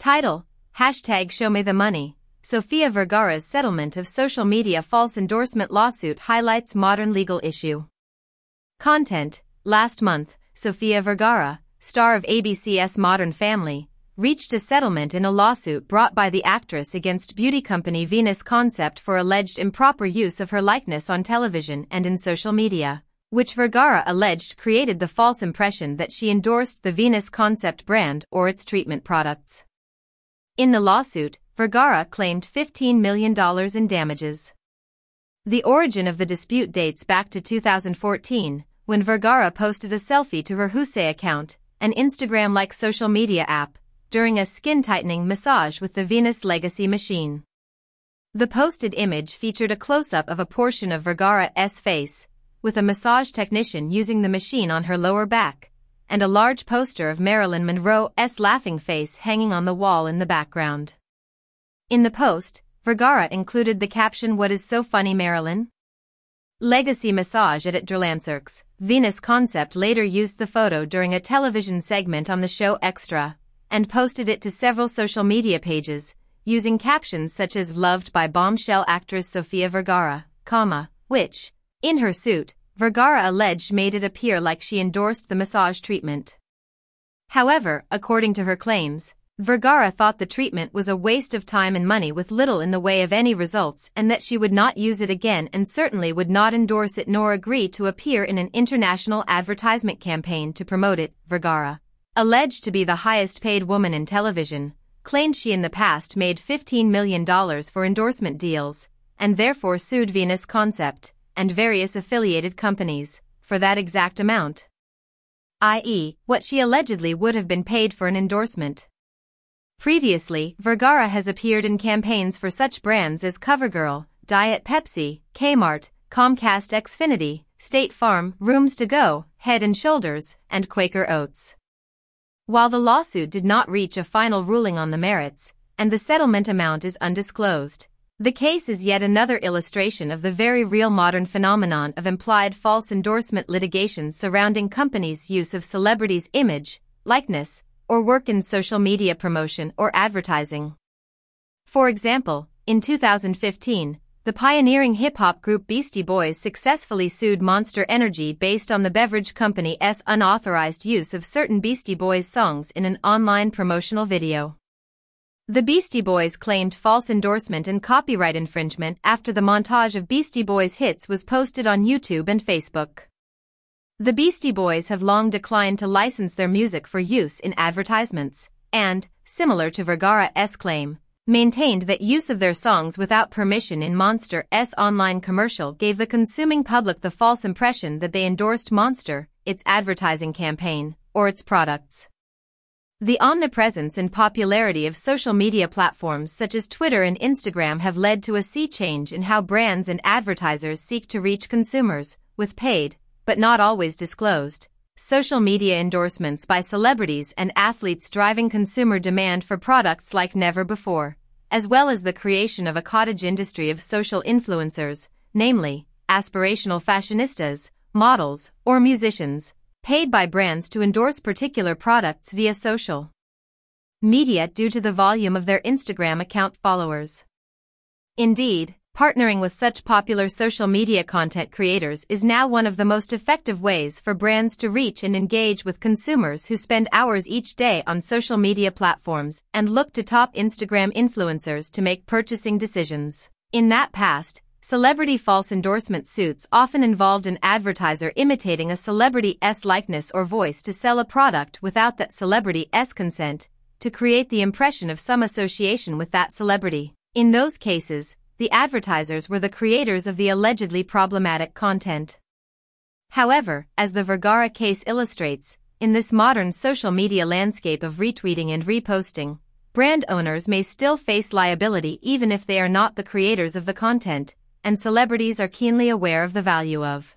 Title: #ShowMeTheMoney. Sofia Vergara's settlement of social media false endorsement lawsuit highlights modern legal issue. Content: Last month, Sofia Vergara, star of ABC's Modern Family, reached a settlement in a lawsuit brought by the actress against beauty company Venus Concept for alleged improper use of her likeness on television and in social media, which Vergara alleged created the false impression that she endorsed the Venus Concept brand or its treatment products. In the lawsuit, Vergara claimed $15 million in damages. The origin of the dispute dates back to 2014, when Vergara posted a selfie to her Husay account, an Instagram-like social media app, during a skin-tightening massage with the Venus Legacy machine. The posted image featured a close-up of a portion of Vergara's face, with a massage technician using the machine on her lower back, and a large poster of Marilyn Monroe's laughing face hanging on the wall in the background. In the post, Vergara included the caption, "What is so funny, Marilyn?" Legacy massage at Drlancerks. Venus Concept later used the photo during a television segment on the show Extra, and posted it to several social media pages, using captions such as "Loved by bombshell actress Sofia Vergara, which, in her suit, Vergara alleged made it appear like she endorsed the massage treatment. However, according to her claims, Vergara thought the treatment was a waste of time and money with little in the way of any results, and that she would not use it again and certainly would not endorse it nor agree to appear in an international advertisement campaign to promote it. Vergara, alleged to be the highest paid woman in television, claimed she in the past made $15 million for endorsement deals, and therefore sued Venus Concept and various affiliated companies for that exact amount, i.e., what she allegedly would have been paid for an endorsement. Previously, Vergara has appeared in campaigns for such brands as CoverGirl, Diet Pepsi, Kmart, Comcast Xfinity, State Farm, Rooms to Go, Head & Shoulders, and Quaker Oats. While the lawsuit did not reach a final ruling on the merits, and the settlement amount is undisclosed, the case is yet another illustration of the very real modern phenomenon of implied false endorsement litigation surrounding companies' use of celebrities' image, likeness, or work in social media promotion or advertising. For example, in 2015, the pioneering hip-hop group Beastie Boys successfully sued Monster Energy based on the beverage company's unauthorized use of certain Beastie Boys songs in an online promotional video. The Beastie Boys claimed false endorsement and copyright infringement after the montage of Beastie Boys hits was posted on YouTube and Facebook. The Beastie Boys have long declined to license their music for use in advertisements, and, similar to Vergara's claim, maintained that use of their songs without permission in Monster's online commercial gave the consuming public the false impression that they endorsed Monster, its advertising campaign, or its products. The omnipresence and popularity of social media platforms such as Twitter and Instagram have led to a sea change in how brands and advertisers seek to reach consumers, with paid, but not always disclosed, social media endorsements by celebrities and athletes driving consumer demand for products like never before, as well as the creation of a cottage industry of social influencers, namely, aspirational fashionistas, models, or musicians, paid by brands to endorse particular products via social media due to the volume of their Instagram account followers. Indeed, partnering with such popular social media content creators is now one of the most effective ways for brands to reach and engage with consumers who spend hours each day on social media platforms and look to top Instagram influencers to make purchasing decisions. In that past, celebrity false endorsement suits often involved an advertiser imitating a celebrity's likeness or voice to sell a product without that celebrity's consent, to create the impression of some association with that celebrity. In those cases, the advertisers were the creators of the allegedly problematic content. However, as the Vergara case illustrates, in this modern social media landscape of retweeting and reposting, brand owners may still face liability even if they are not the creators of the content, and celebrities are keenly aware of the value of